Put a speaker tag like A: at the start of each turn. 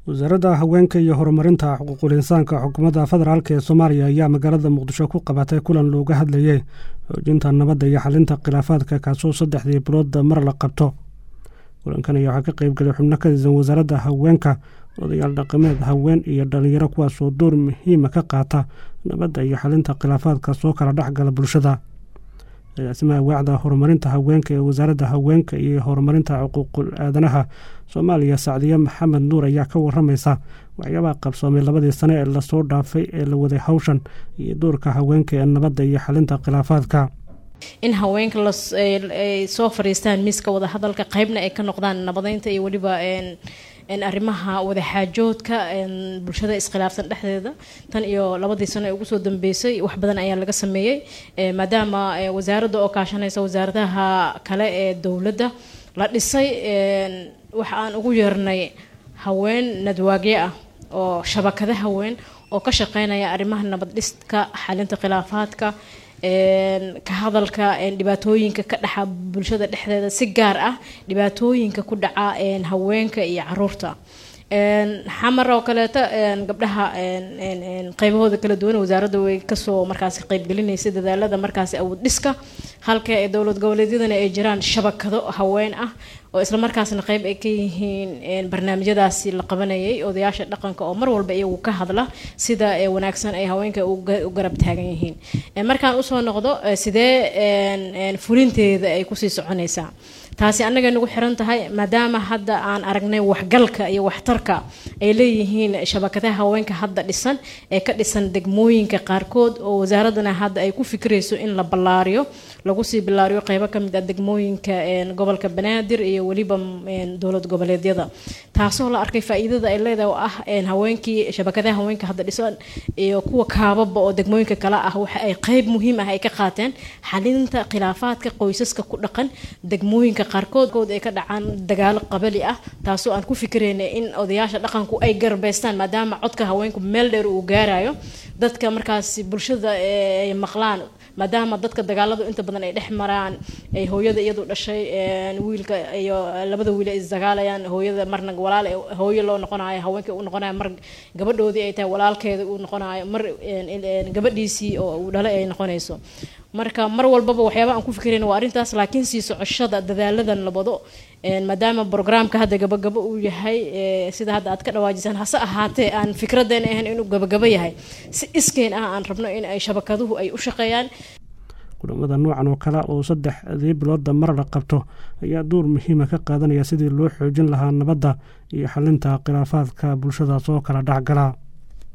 A: wasaaradda haweenka iyo horumarinta xuquuqul insaanka xukuumadda federaalka ee Soomaaliya ayaa magaalada Muqdisho ku qabatay kulan looga hadlayay xoojinta nabadda iyo xalinta khilaafaadka kaasoo 3 bilood mar la qabto. kulankan ayaa ka qayb galay xubno ka tirsan wasaaradda haweenka, odayaal dhaqameed, haween iyo dhalinyaro kuwaas oo door muhiim ah ka qaata nabadda iyo xalinta khilaafaadka soo kala dhaxgala bulshada. Agaasimaha waaxda horumarinta haweenka ee wasaaradda haweenka iyo horumarinta xuquuqul aadanaha Soomaaliya Sacdiya Maxamed Nuur ayaa ka waramaysa waxyaabaha qabsoomay 2 sano ee la soo dhaafay ee la waday hawshan iyo doorka haweenka ee nabadda iyo xalinta khilaafaadka.
B: in haweenka la soo fariistaan miiska wada hadalka qaybna ay ka noqdaan nabadeynta iyo waliba arrimaha wada xaajoodka bulshada iskhilaafsan dhexdeeda tan iyo 2 sano ee ugu soo dambeysay wax badan ayaa laga sameeyay maadaama wasaaradda oo kaashanaysa wasaaradaha kale ee dawladda la dhisay waxa aan ugu yeernay haween nadwaagyo ah oo shabakada haween oo ka shaqeynaya arrimaha nabad dhiska xalinta khilaafaadka ka hadalka dhibaatooyinka ka dhaxa bulshada dhexdeeda si gaar ah dhibaatooyinka ku dhaca haweenka iyo caruurta xamar oo kaleeta gabdhaha qaybahooda kala duwan wasaaradda way ka soo markaas qayb galinaysa dadaalada markaas awood dhiska halka ee dawlad goboleedyadana ay jiraan shabakado haween ah oo isla markaasna qayb ay ka yihiin barnaamijyadaasi la qabanayay odayaasha dhaqanka oo mar walba iyagu ka hadla sida wanaagsan ay haweenka u garab taagan yihiin markaan u soo noqdo sidee fulinteeda ay ku sii soconaysaa taasi anaga nagu xiran tahay maadaama hadda aan aragnay waxgalka iyo waxtarka ay leeyihiin shabakadaha haweenka hadda dhisan ee ka dhisan degmooyinka qaarkood oo wasaaradana hadda ay ku fikirayso in la ballaariyo lagu sii bilaariyo qaybo kamid ah degmooyinka gobolka Banaadir iyo waliba dawlad goboleedyada taasoo la arkay faa'iidada ay leedahay oo ah haweenkii shabakadaha haweenka hadda dhisan iyo kuwa kaababa oo degmooyinka kala ah waxa ay qayb muhiim ah ay ka qaateen xalinta khilaafaadka qoysaska ku dhaqan degmooyinka qaarkood ay ka dhacaan dagaal qabali ah taasoo aan ku fikireenay in odayaasha dhaqanku ay garbeystaan maadaama codka haweenku meel dheer uu gaarayo dadka markaas bulshada ay maqlaan maadaama dadka dagaaladu inta badan ay dhex maraan ay hooyada iyadu dhashay wiilka iyo labada wiil ay isdagaalayaan hooyada marna walaal hooyo loo noqonayo haweenka uu noqonayo mar gabadhoodii ay tahay walaalkeeda uu noqonayo mar gabadhiisii oo uu dhalay ay noqonayso marka mar walbaba waxyaabo aan ku fikireen waa arintaas laakiin sii socoshada dadaaladan labado maadaama programka hadda gabagabo uu yahay sida hadda aad ka dhawaajisaan hase ahaatee aan fikradeen ahayn inuu gabagabo yahay si iskeen ah aan rabno in ay shabakaduhu ay u shaqeeyaan
A: kulamada noocan oo kale oo 3 bilood mar la qabto ayaa door muhiim ah ka qaadanaya sidii loo xoojin lahaa nabadda iyo xalinta khilaafaadka bulshada soo kala dhaxgala.